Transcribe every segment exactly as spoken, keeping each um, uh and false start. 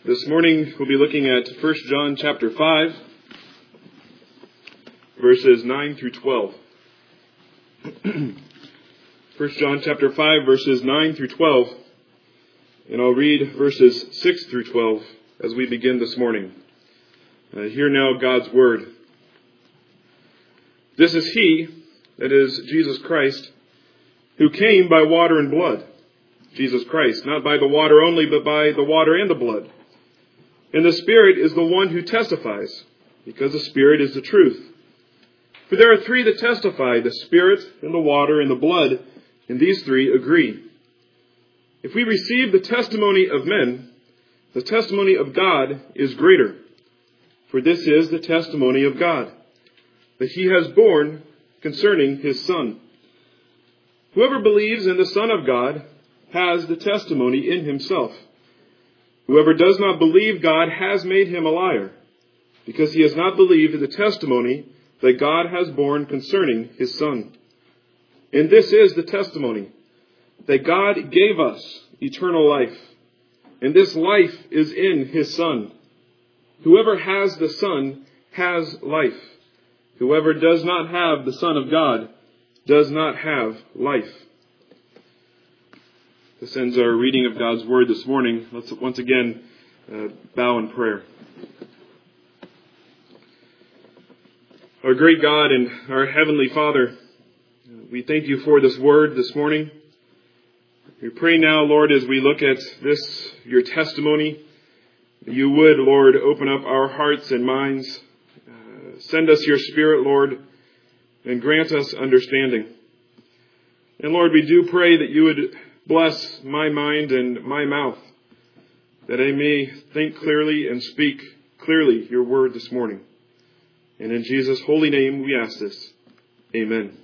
This morning we'll be looking at First John chapter five, verses nine through twelve. First John chapter five, verses nine through twelve, and I'll read verses six through twelve as we begin this morning. Uh, hear now God's word. This is he, that is Jesus Christ, who came by water and blood. Jesus Christ, not by the water only, but by the water and the blood. And the Spirit is the one who testifies, because the Spirit is the truth. For there are three that testify, the Spirit, and the water, and the blood, and these three agree. If we receive the testimony of men, the testimony of God is greater. For this is the testimony of God, that he has borne concerning his Son. Whoever believes in the Son of God has the testimony in himself. Whoever does not believe God has made him a liar, because he has not believed in the testimony that God has borne concerning his Son. And this is the testimony, that God gave us eternal life, and this life is in his Son. Whoever has the Son has life. Whoever does not have the Son of God does not have life. This ends our reading of God's Word this morning. Let's once again uh, bow in prayer. Our great God and our Heavenly Father, we thank you for this Word this morning. We pray now, Lord, as we look at this, your testimony, that you would, Lord, open up our hearts and minds. Uh, send us your Spirit, Lord, and grant us understanding. And Lord, we do pray that you would bless my mind and my mouth, that I may think clearly and speak clearly your word this morning. And in Jesus' holy name we ask this. Amen.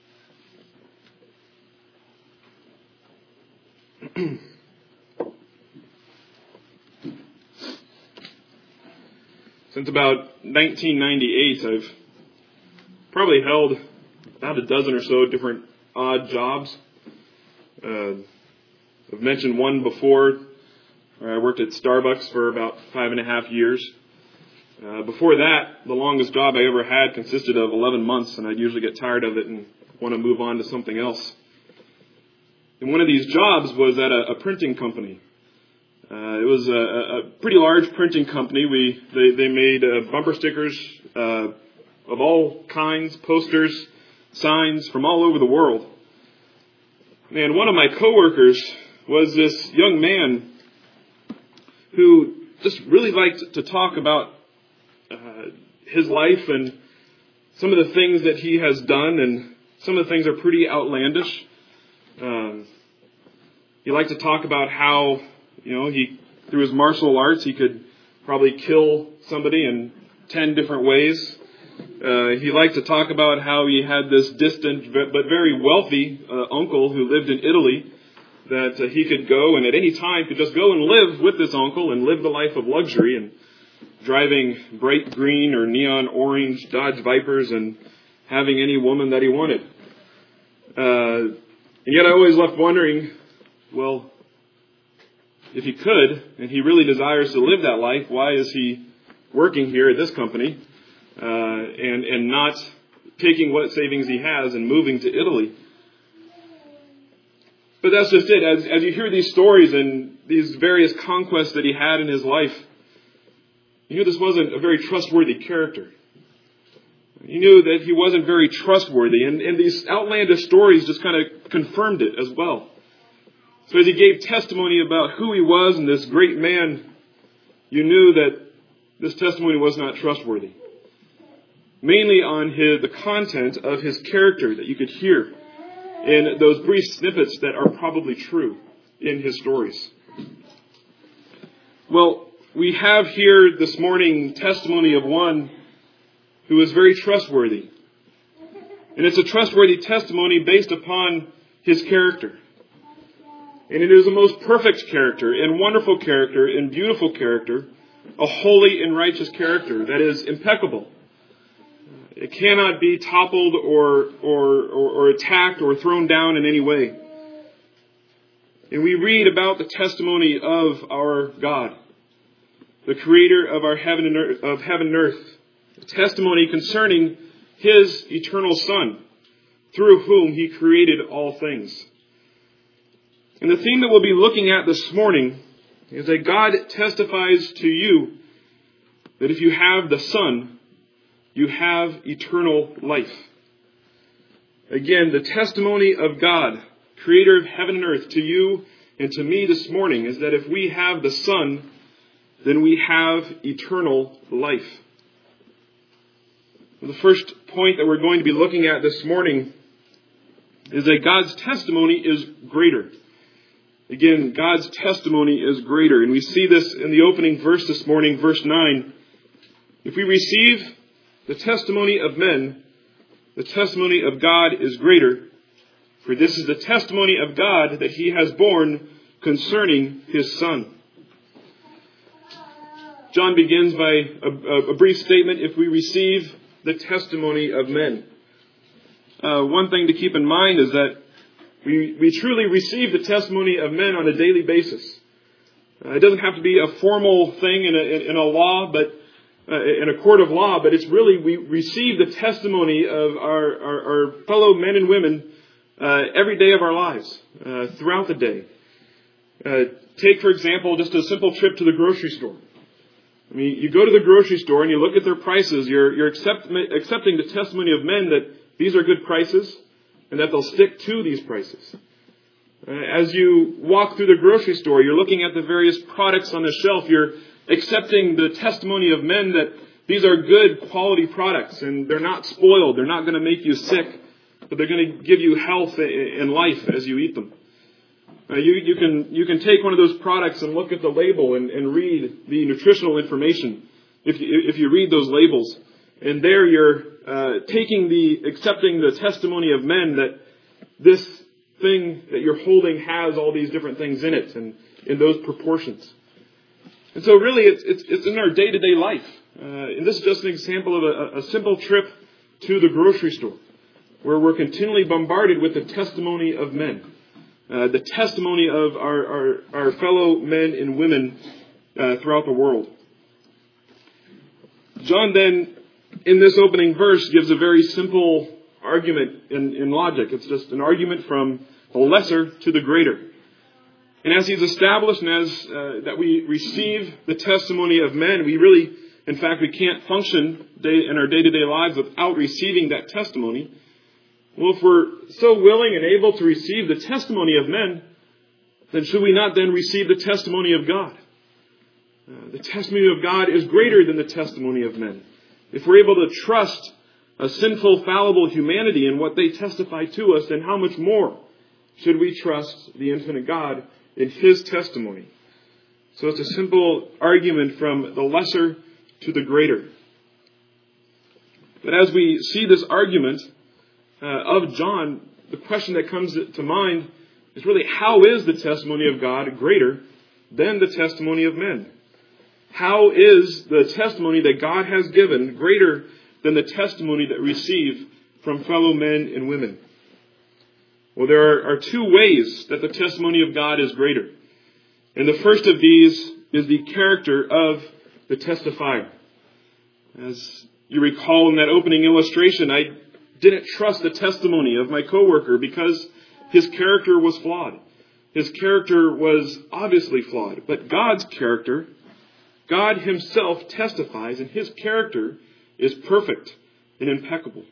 Since about nineteen ninety-eight, I've probably held about a dozen or so different odd jobs. Uh, I've mentioned one before. I worked at Starbucks for about five and a half years. Uh, before that, the longest job I ever had consisted of eleven months, and I'd usually get tired of it and want to move on to something else. And one of these jobs was at a, a printing company. Uh, it was a, a pretty large printing company. We they, they made uh, bumper stickers uh, of all kinds, posters, signs from all over the world. And one of my coworkers was this young man who just really liked to talk about uh, his life and some of the things that he has done, and some of the things are pretty outlandish. Um, he liked to talk about how, you know, he through his martial arts he could probably kill somebody in ten different ways. Uh, he liked to talk about how he had this distant but very wealthy uh, uncle who lived in Italy, that uh, he could go and at any time could just go and live with this uncle and live the life of luxury, and driving bright green or neon orange Dodge Vipers and having any woman that he wanted. Uh, and yet I always left wondering, well, if he could, and he really desires to live that life, why is he working here at this company uh, and, and not taking what savings he has and moving to Italy? But that's just it. As, as you hear these stories and these various conquests that he had in his life, you knew this wasn't a very trustworthy character. You knew that he wasn't very trustworthy. And, and these outlandish stories just kind of confirmed it as well. So as he gave testimony about who he was and this great man, you knew that this testimony was not trustworthy. Mainly on his, the content of his character that you could hear in those brief snippets that are probably true in his stories. Well, we have here this morning testimony of one who is very trustworthy. And it's a trustworthy testimony based upon his character. And it is a most perfect character and wonderful character and beautiful character, a holy and righteous character that is impeccable. It cannot be toppled or, or, or, or attacked or thrown down in any way. And we read about the testimony of our God. the creator of our heaven and earth, of heaven and earth, a testimony concerning his eternal Son, through whom he created all things. And the theme that we'll be looking at this morning is that God testifies to you that if you have the Son, you have eternal life. Again, the testimony of God, creator of heaven and earth, to you and to me this morning is that if we have the Son, then we have eternal life. The first point that we're going to be looking at this morning is that God's testimony is greater. Again, God's testimony is greater. And we see this in the opening verse this morning, verse nine. If we receive the testimony of men, the testimony of God is greater. For this is the testimony of God that he has borne concerning his Son. John begins by a, a brief statement, if we receive the testimony of men. Uh, one thing to keep in mind is that we, we truly receive the testimony of men on a daily basis. Uh, it doesn't have to be a formal thing in a, in, in a law, but uh, in a court of law, but it's really we receive the testimony of our, our, our fellow men and women uh, every day of our lives, uh, throughout the day. Uh, take, for example, just a simple trip to the grocery store. I mean, you go to the grocery store and you look at their prices. You're, you're accept, accepting the testimony of men that these are good prices and that they'll stick to these prices. Uh, as you walk through the grocery store, you're looking at the various products on the shelf. You're accepting the testimony of men that these are good quality products and they're not spoiled. They're not going to make you sick, but they're going to give you health and life as you eat them. Uh, you, you can you can take one of those products and look at the label and, and read the nutritional information if you, if you read those labels. And there you're uh, taking the, accepting the testimony of men that this thing that you're holding has all these different things in it and in those proportions. And so really it's it's, it's in our day-to-day life. Uh, and this is just an example of a, a simple trip to the grocery store where we're continually bombarded with the testimony of men. Uh, the testimony of our, our, our fellow men and women uh, throughout the world. John then, in this opening verse, gives a very simple argument in, in logic. It's just an argument from the lesser to the greater. And as he's established and as uh, that we receive the testimony of men, we really, in fact, we can't function day, in our day-to-day lives without receiving that testimony. Well, if we're so willing and able to receive the testimony of men, then should we not then receive the testimony of God? Uh, the testimony of God is greater than the testimony of men. If we're able to trust a sinful, fallible humanity in what they testify to us, then how much more should we trust the infinite God in his testimony? So it's a simple argument from the lesser to the greater. But as we see this argument Uh, of John, the question that comes to mind is really, how is the testimony of God greater than the testimony of men? How is the testimony that God has given greater than the testimony that we receive from fellow men and women? Well, there are, are two ways that the testimony of God is greater. And the first of these is the character of the testifier. As you recall in that opening illustration, I didn't trust the testimony of my coworker because his character was flawed. His character was obviously flawed. But God's character, God himself testifies, and his character is perfect and impeccable.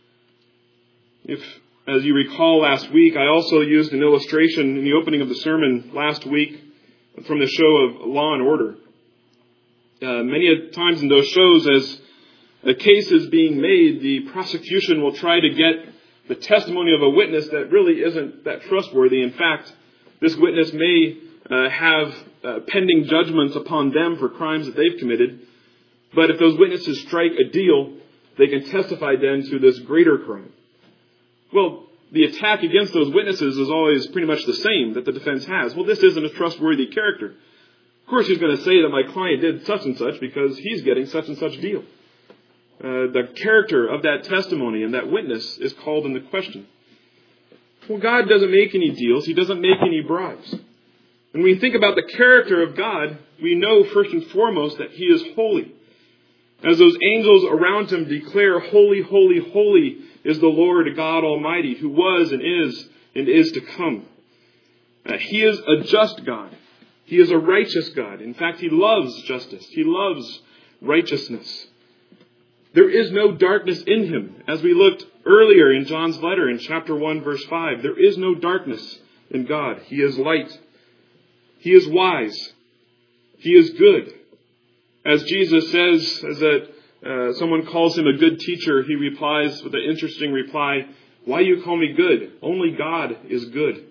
If, as you recall last week, I also used an illustration in the opening of the sermon last week from the show of Law and Order. Uh, many times in those shows, as a case is being made, the prosecution will try to get the testimony of a witness that really isn't that trustworthy. In fact, this witness may uh, have uh, pending judgments upon them for crimes that they've committed. But if those witnesses strike a deal, they can testify then to this greater crime. Well, the attack against those witnesses is always pretty much the same that the defense has. Well, this isn't a trustworthy character. Of course, he's going to say that my client did such and such because he's getting such and such deal. Uh, the character of that testimony and that witness is called into question. Well, God doesn't make any deals. He doesn't make any bribes. When we think about the character of God, we know first and foremost that He is holy. As those angels around Him declare, "Holy, holy, holy is the Lord God Almighty, who was and is and is to come." Uh, he is a just God. He is a righteous God. In fact, He loves justice. He loves righteousness. There is no darkness in Him. As we looked earlier in John's letter in chapter one, verse five, there is no darkness in God. He is light. He is wise. He is good. As Jesus says, as that uh, someone calls Him a good teacher, He replies with an interesting reply, "Why do you call me good? Only God is good."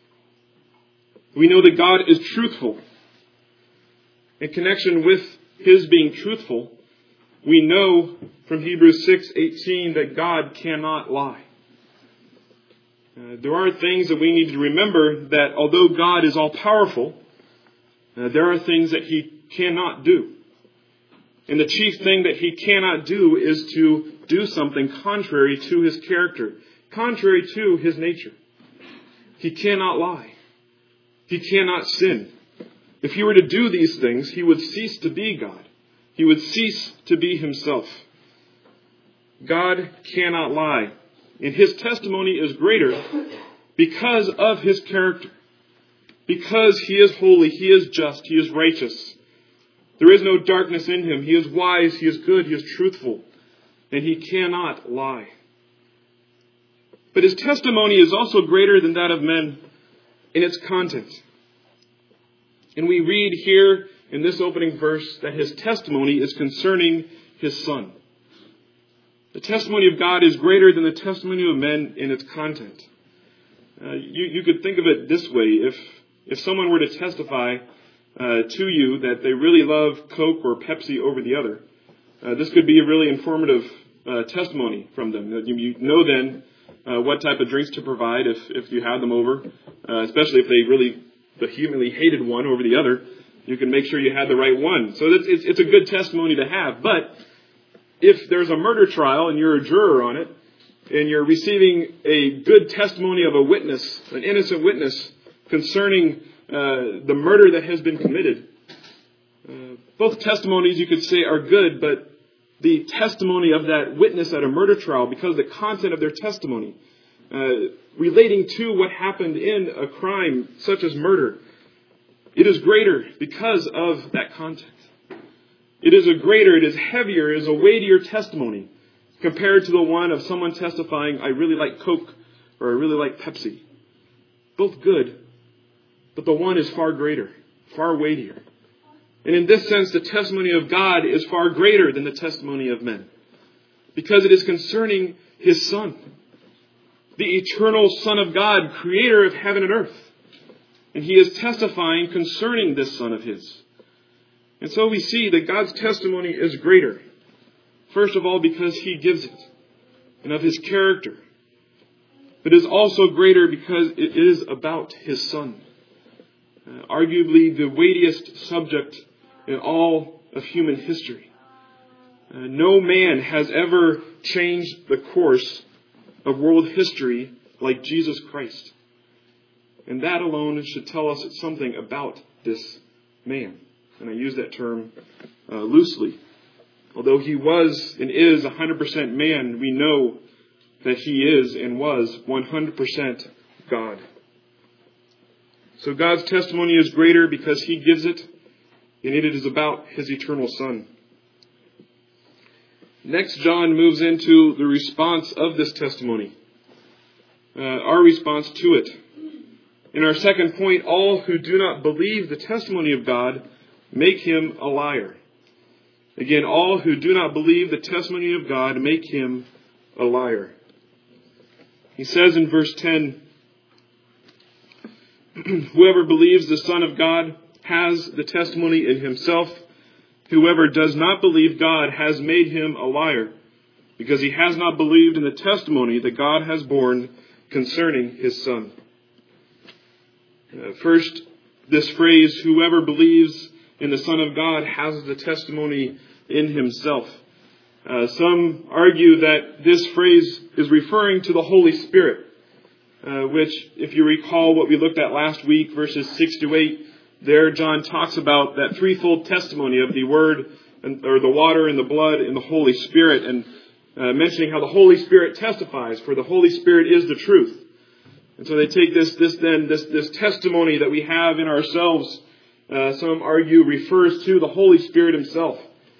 We know that God is truthful. In connection with His being truthful, we know from Hebrews six eighteen that God cannot lie. Uh, there are things that we need to remember, that although God is all-powerful, uh, there are things that He cannot do. And the chief thing that He cannot do is to do something contrary to His character, contrary to His nature. He cannot lie. He cannot sin. If He were to do these things, He would cease to be God. He would cease to be Himself. God cannot lie. And His testimony is greater because of His character. Because He is holy, He is just, He is righteous. There is no darkness in Him. He is wise, He is good, He is truthful. And He cannot lie. But His testimony is also greater than that of men in its content. And we read here in this opening verse that His testimony is concerning His Son. The testimony of God is greater than the testimony of men in its content. Uh, you, you could think of it this way. If, if someone were to testify uh, to you that they really love Coke or Pepsi over the other, uh, this could be a really informative uh, testimony from them. You, you know then Uh, what type of drinks to provide if, if you had them over, uh, especially if they really vehemently hated one over the other. You can make sure you had the right one. So it's, it's, it's a good testimony to have. But if there's a murder trial and you're a juror on it, and you're receiving a good testimony of a witness, an innocent witness, concerning uh, the murder that has been committed, uh, both testimonies you could say are good, but the testimony of that witness at a murder trial, because of the content of their testimony, uh, relating to what happened in a crime such as murder, it is greater because of that content. It is a greater, it is heavier, it is a weightier testimony compared to the one of someone testifying, "I really like Coke," or "I really like Pepsi." Both good, but the one is far greater, far weightier. And in this sense, the testimony of God is far greater than the testimony of men, because it is concerning His Son, the eternal Son of God, creator of heaven and earth. And He is testifying concerning this Son of His. And so we see that God's testimony is greater, first of all because He gives it, and of His character. But it is also greater because it is about His Son, uh, arguably the weightiest subject in all of human history. Uh, no man has ever changed the course of world history like Jesus Christ. And that alone should tell us something about this man. And I use that term uh, loosely. Although He was and is one hundred percent man, we know that He is and was one hundred percent God. So God's testimony is greater because He gives it, and it is about His eternal Son. Next, John moves into the response of this testimony, uh, our response to it. In our second point, all who do not believe the testimony of God make him a liar. Again, all who do not believe the testimony of God make him a liar. He says in verse ten, "Whoever believes the Son of God has the testimony in himself. Whoever does not believe God has made him a liar, because he has not believed in the testimony that God has borne concerning His Son." Uh, first, this phrase, "whoever believes in the Son of God has the testimony in himself." Uh, some argue that this phrase is referring to the Holy Spirit, uh, which, if you recall what we looked at last week, verses six to eight, there John talks about that threefold testimony of the Word, and, or the water and the blood and the Holy Spirit, and uh, mentioning how the Holy Spirit testifies, for the Holy Spirit is the truth. And so they take this, this then, this, this testimony that we have in ourselves, uh, some argue refers to the Holy Spirit himself,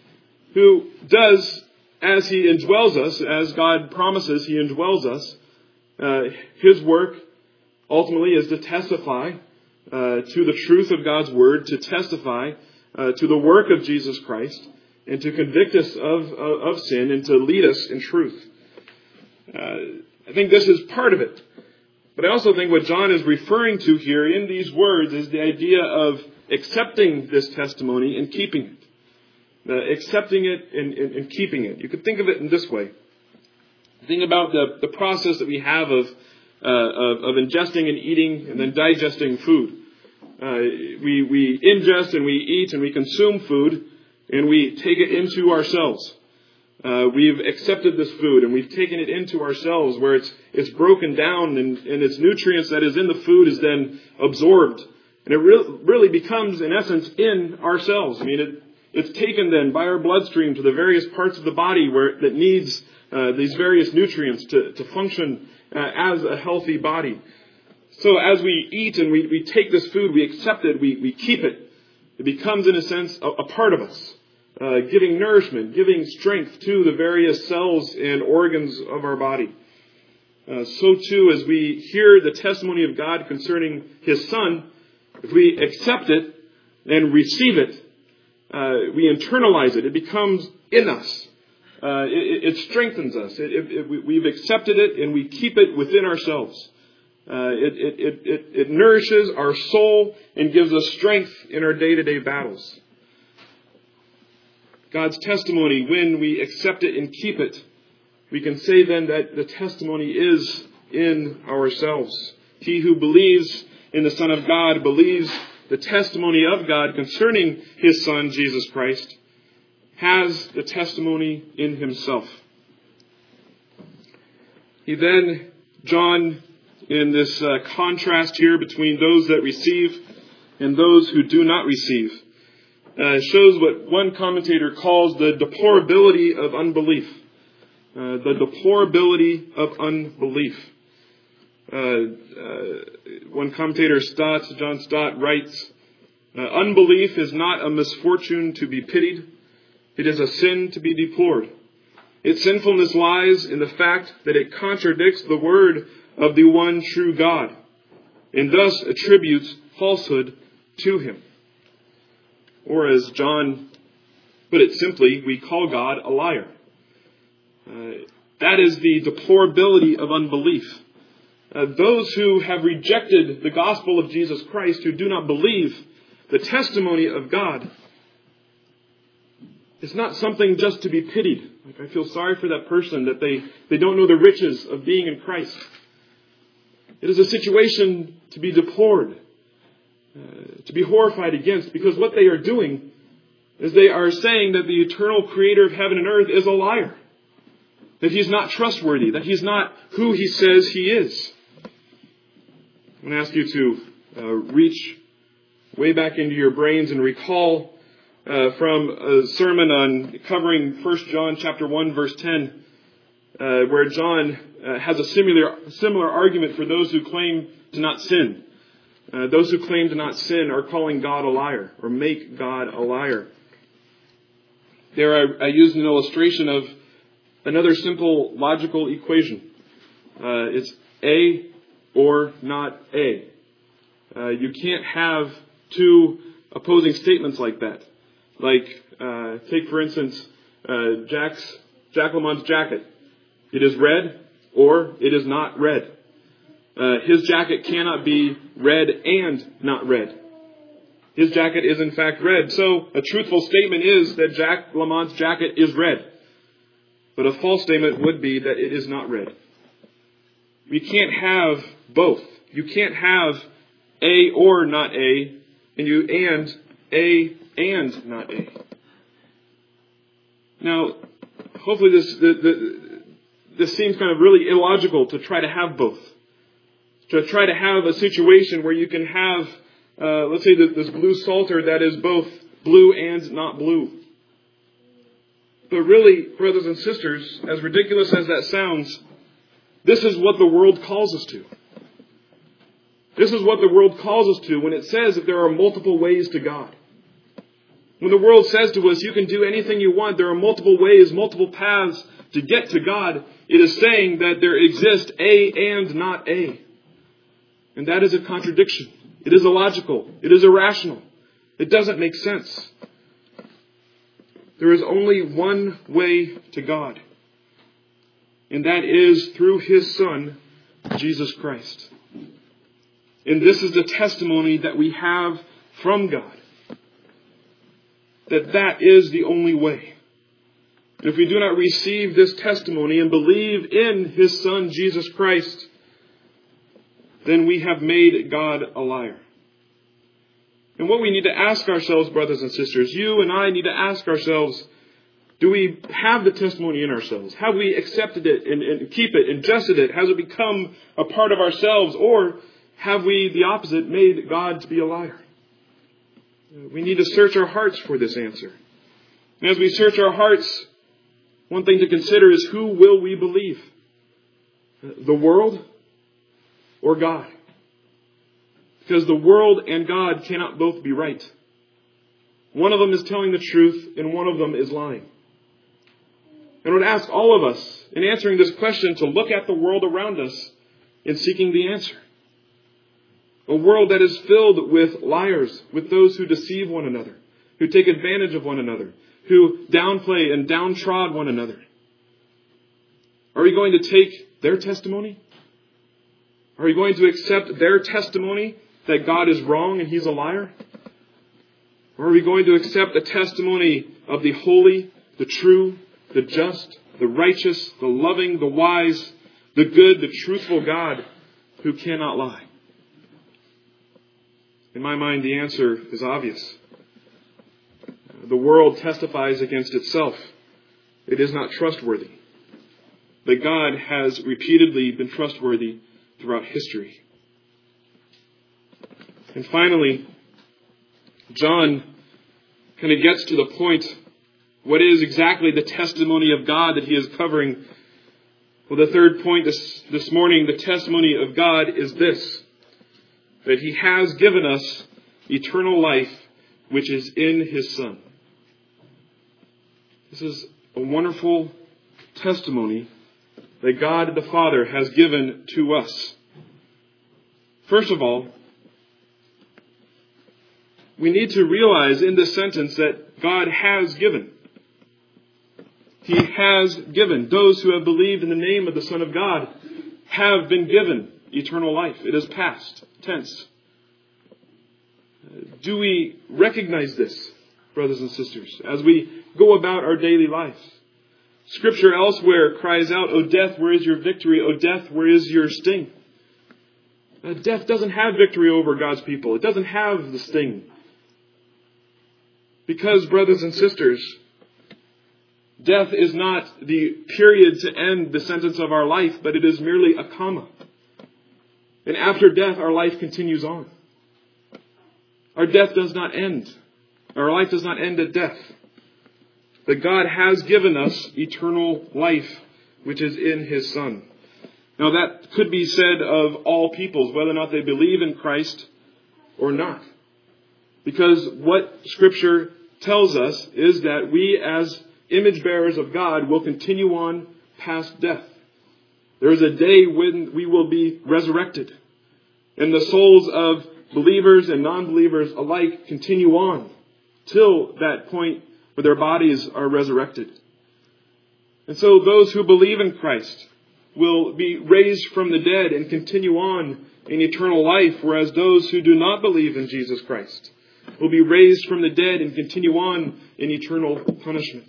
who does, as he indwells us, as God promises he indwells us, uh, his work ultimately is to testify uh, to the truth of God's Word, to testify uh, to the work of Jesus Christ, and to convict us of, of, of sin and to lead us in truth. Uh, I think this is part of it. But I also think what John is referring to here in these words is the idea of accepting this testimony and keeping it. Uh, accepting it and, and, and keeping it. You could think of it in this way. Think about the, the process that we have of, uh, of, of ingesting and eating and then digesting food. Uh, we, we ingest and we eat and we consume food and we take it into ourselves. Uh, we've accepted this food and we've taken it into ourselves where it's it's broken down and, and its nutrients that is in the food is then absorbed. And it re- really becomes, in essence, in ourselves. I mean, it, it's taken then by our bloodstream to the various parts of the body where that needs uh, these various nutrients to, to function uh, as a healthy body. So as we eat and we, we take this food, we accept it, we, we keep it. It becomes, in a sense, a, a part of us. Uh, giving nourishment, giving strength to the various cells and organs of our body. Uh, so too, as we hear the testimony of God concerning His Son, if we accept it and receive it, uh, we internalize it. It becomes in us. Uh, it, it strengthens us. It, it, it, we've accepted it and we keep it within ourselves. Uh, it, it, it, it, it nourishes our soul and gives us strength in our day-to-day battles. God's testimony, when we accept it and keep it, we can say then that the testimony is in ourselves. He who believes in the Son of God believes the testimony of God concerning His Son, Jesus Christ, has the testimony in himself. He then, John, in this uh, contrast here between those that receive and those who do not receive, Uh, shows what one commentator calls the deplorability of unbelief. Uh, the deplorability of unbelief. Uh, uh, one commentator, Stott, John Stott, writes, uh, unbelief is not a misfortune to be pitied. It is a sin to be deplored. Its sinfulness lies in the fact that it contradicts the word of the one true God, and thus attributes falsehood to Him. Or as John put it simply, we call God a liar. Uh, that is the deplorability of unbelief. Uh, those who have rejected the gospel of Jesus Christ, who do not believe the testimony of God, it's not something just to be pitied. Like, I feel sorry for that person that they, they don't know the riches of being in Christ. It is a situation to be deplored. Uh, to be horrified against, because what they are doing is they are saying that the eternal creator of heaven and earth is a liar. That He's not trustworthy. That He's not who He says He is. I'm going to ask you to uh, reach way back into your brains and recall uh, from a sermon on covering First John chapter one verse ten, uh, where John uh, has a similar similar argument for those who claim to not sin. Uh, those who claim to not sin are calling God a liar, or make God a liar. There I, I used an illustration of another simple logical equation. Uh, it's A or not A. Uh, you can't have two opposing statements like that. Like, uh, take for instance, uh, Jack's, Jack Lamont's jacket. It is red or it is not red. Uh, his jacket cannot be red and not red. His jacket is in fact red. So a truthful statement is that Jack Lamont's jacket is red. But a false statement would be that it is not red. We can't have both. You can't have A or not A, and you and A and not A. Now, hopefully this the, the, this seems kind of really illogical to try to have both. To try to have a situation where you can have uh, let's say this blue Psalter that is both blue and not blue. But really, brothers and sisters, as ridiculous as that sounds, this is what the world calls us to. This is what the world calls us to when it says that there are multiple ways to God. When the world says to us, you can do anything you want, there are multiple ways, multiple paths to get to God, it is saying that there exists A and not A. And that is a contradiction. It is illogical. It is irrational. It doesn't make sense. There is only one way to God. And that is through His Son, Jesus Christ. And this is the testimony that we have from God. That that is the only way. And if we do not receive this testimony and believe in His Son, Jesus Christ, then we have made God a liar. And what we need to ask ourselves, brothers and sisters, you and I need to ask ourselves, do we have the testimony in ourselves? Have we accepted it and, and keep it, ingested it? Has it become a part of ourselves? Or have we, the opposite, made God to be a liar? We need to search our hearts for this answer. And as we search our hearts, one thing to consider is, who will we believe? The world or God? Because the world and God cannot both be right. One of them is telling the truth and one of them is lying. And I would ask all of us, in answering this question, to look at the world around us in seeking the answer. A world that is filled with liars, with those who deceive one another, who take advantage of one another, who downplay and downtrod one another. Are we going to take their testimony? Are we going to accept their testimony that God is wrong and He's a liar? Or are we going to accept the testimony of the holy, the true, the just, the righteous, the loving, the wise, the good, the truthful God who cannot lie? In my mind, the answer is obvious. The world testifies against itself. It is not trustworthy. But God has repeatedly been trustworthy throughout history. And finally, John kind of gets to the point, what is exactly the testimony of God that he is covering? Well, the third point this, this morning, the testimony of God is this: that He has given us eternal life, which is in His Son. This is a wonderful testimony that God the Father has given to us. First of all, we need to realize in this sentence that God has given. He has given. Those who have believed in the name of the Son of God have been given eternal life. It is past tense. Do we recognize this, brothers and sisters, as we go about our daily lives? Scripture elsewhere cries out, "O death, where is your victory? O death, where is your sting?" Uh, death doesn't have victory over God's people. It doesn't have the sting. Because, brothers and sisters, death is not the period to end the sentence of our life, but it is merely a comma. And after death, our life continues on. Our death does not end. Our life does not end at death. But God has given us eternal life, which is in His Son. Now that could be said of all peoples, whether or not they believe in Christ or not. Because what Scripture tells us is that we as image bearers of God will continue on past death. There is a day when we will be resurrected. And the souls of believers and non-believers alike continue on till that point where their bodies are resurrected. And so those who believe in Christ will be raised from the dead and continue on in eternal life, whereas those who do not believe in Jesus Christ will be raised from the dead and continue on in eternal punishment.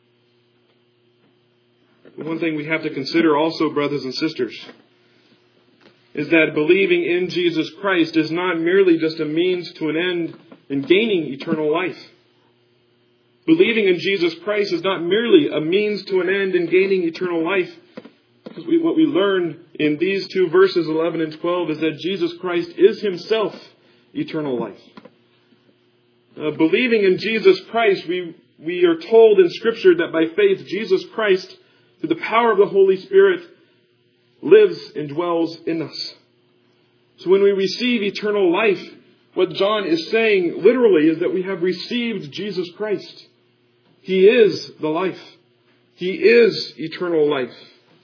But one thing we have to consider also, brothers and sisters, is that believing in Jesus Christ is not merely just a means to an end in gaining eternal life. Believing in Jesus Christ is not merely a means to an end in gaining eternal life. Because we, what we learn in these two verses, eleven and twelve, is that Jesus Christ is Himself eternal life. Uh, believing in Jesus Christ, we, we are told in Scripture that by faith, Jesus Christ, through the power of the Holy Spirit, lives and dwells in us. So when we receive eternal life, what John is saying literally is that we have received Jesus Christ. He is the life. He is eternal life.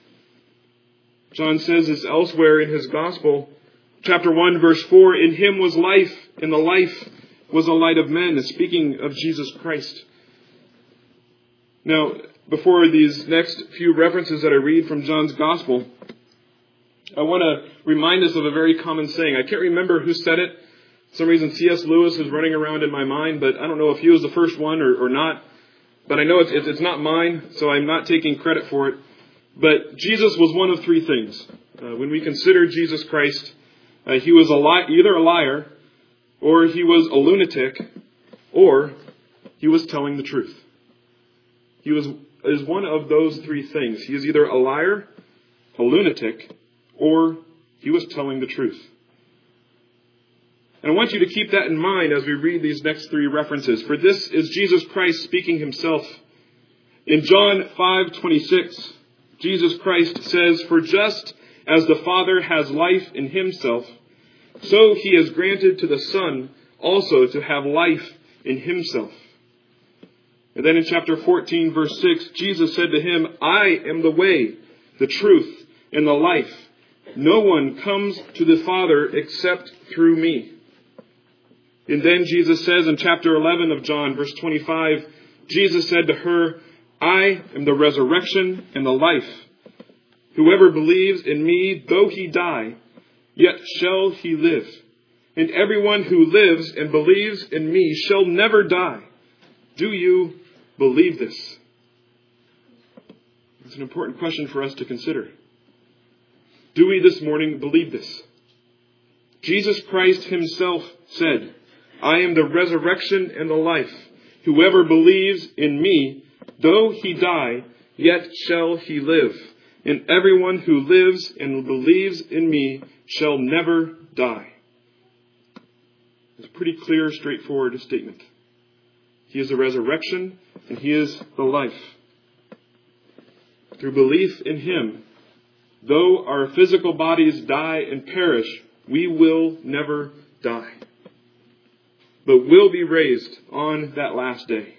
John says this elsewhere in his Gospel, chapter one, verse four, in him was life, and the life was the light of men, speaking of Jesus Christ. Now, before these next few references that I read from John's Gospel, I want to remind us of a very common saying. I can't remember who said it. For some reason, C S Lewis is running around in my mind, but I don't know if he was the first one or, or not. But I know it's, it's not mine, so I'm not taking credit for it. But Jesus was one of three things. Uh, when we consider Jesus Christ, uh, he was a li- either a liar, or he was a lunatic, or he was telling the truth. He was is one of those three things. He is either a liar, a lunatic, or he was telling the truth. And I want you to keep that in mind as we read these next three references. For this is Jesus Christ speaking himself. In John five twenty-six, Jesus Christ says, "For just as the Father has life in himself, so he has granted to the Son also to have life in himself." And then in chapter fourteen, verse six, Jesus said to him, "I am the way, the truth, and the life. No one comes to the Father except through me." And then Jesus says in chapter eleven of John, verse twenty-five, Jesus said to her, "I am the resurrection and the life. Whoever believes in me, though he die, yet shall he live. And everyone who lives and believes in me shall never die. Do you believe this?" It's an important question for us to consider. Do we this morning believe this? Jesus Christ himself said, "I am the resurrection and the life. Whoever believes in me, though he die, yet shall he live. And everyone who lives and believes in me shall never die." It's a pretty clear, straightforward statement. He is the resurrection and he is the life. Through belief in him, though our physical bodies die and perish, we will never die, but will be raised on that last day.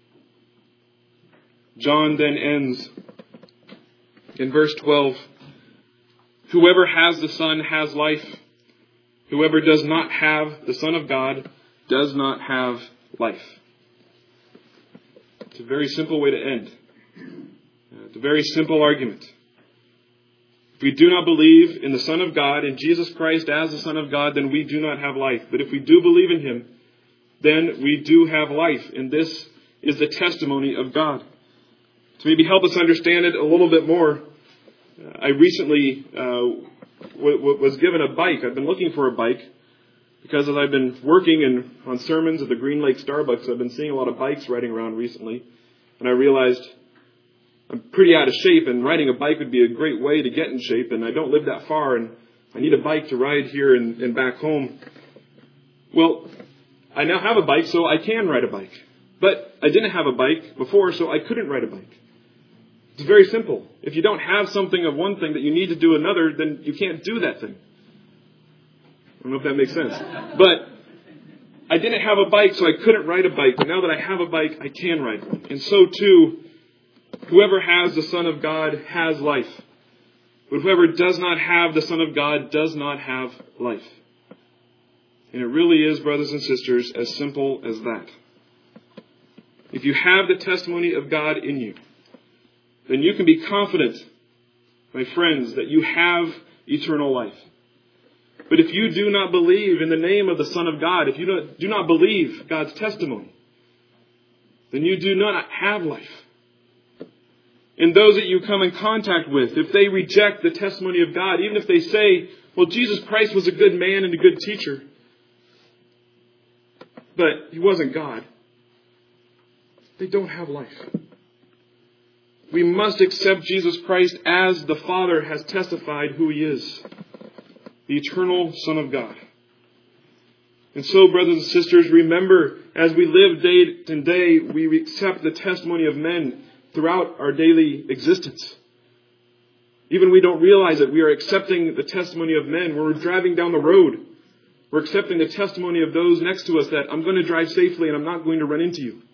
John then ends in verse twelve, "Whoever has the Son has life. Whoever does not have the Son of God does not have life." It's a very simple way to end. It's a very simple argument. If we do not believe in the Son of God, in Jesus Christ as the Son of God, then we do not have life. But if we do believe in him, then we do have life. And this is the testimony of God. To maybe help us understand it a little bit more, I recently uh, w- w- was given a bike. I've been looking for a bike because as I've been working in, on sermons at the Green Lake Starbucks, I've been seeing a lot of bikes riding around recently. And I realized I'm pretty out of shape, and riding a bike would be a great way to get in shape. And I don't live that far, and I need a bike to ride here and, and back home. Well, I now have a bike, so I can ride a bike. But I didn't have a bike before, so I couldn't ride a bike. It's very simple. If you don't have something of one thing that you need to do another, then you can't do that thing. I don't know if that makes sense. But I didn't have a bike, so I couldn't ride a bike. But now that I have a bike, I can ride one. And so too, whoever has the Son of God has life. But whoever does not have the Son of God does not have life. And it really is, brothers and sisters, as simple as that. If you have the testimony of God in you, then you can be confident, my friends, that you have eternal life. But if you do not believe in the name of the Son of God, if you do not believe God's testimony, then you do not have life. And those that you come in contact with, if they reject the testimony of God, even if they say, well, Jesus Christ was a good man and a good teacher, but he wasn't God, they don't have life. We must accept Jesus Christ as the Father has testified who he is, the eternal Son of God. And so, brothers and sisters, remember, as we live day to day, we accept the testimony of men throughout our daily existence. Even we don't realize it, we are accepting the testimony of men. When we're driving down the road, we're accepting the testimony of those next to us that I'm going to drive safely and I'm not going to run into you.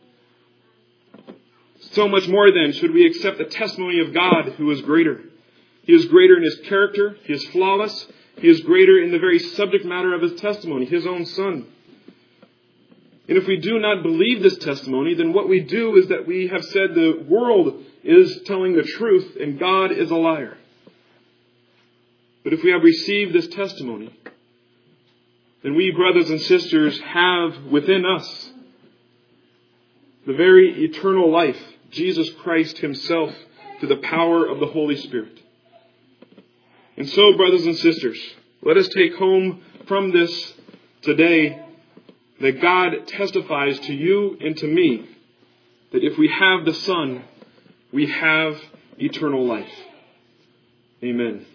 So much more then should we accept the testimony of God, who is greater. He is greater in His character. He is flawless. He is greater in the very subject matter of His testimony, His own Son. And if we do not believe this testimony, then what we do is that we have said the world is telling the truth and God is a liar. But if we have received this testimony, then we, brothers and sisters, have within us the very eternal life, Jesus Christ Himself, through the power of the Holy Spirit. And so, brothers and sisters, let us take home from this today that God testifies to you and to me that if we have the Son, we have eternal life. Amen.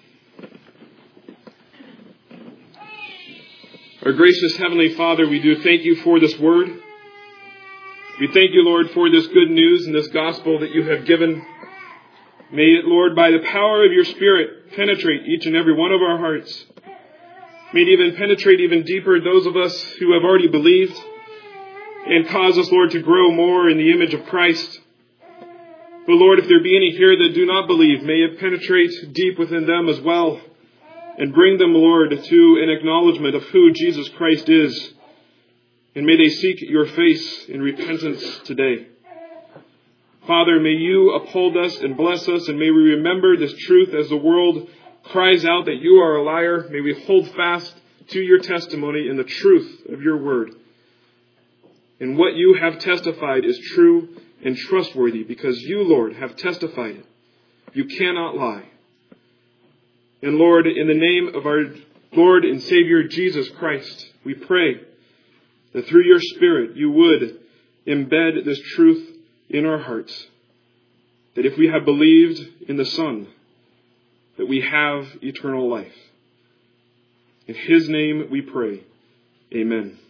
Our gracious Heavenly Father, we do thank You for this word. We thank You, Lord, for this good news and this gospel that You have given. May it, Lord, by the power of Your Spirit, penetrate each and every one of our hearts. May it even penetrate even deeper those of us who have already believed, and cause us, Lord, to grow more in the image of Christ. But Lord, if there be any here that do not believe, may it penetrate deep within them as well, and bring them, Lord, to an acknowledgement of who Jesus Christ is. And may they seek Your face in repentance today. Father, may You uphold us and bless us, and may we remember this truth as the world cries out that You are a liar. May we hold fast to Your testimony and the truth of Your word. And what You have testified is true and trustworthy, because You, Lord, have testified it. You cannot lie. And Lord, in the name of our Lord and Savior Jesus Christ, we pray that through Your Spirit You would embed this truth in our hearts, that if we have believed in the Son, that we have eternal life. In His name we pray. Amen.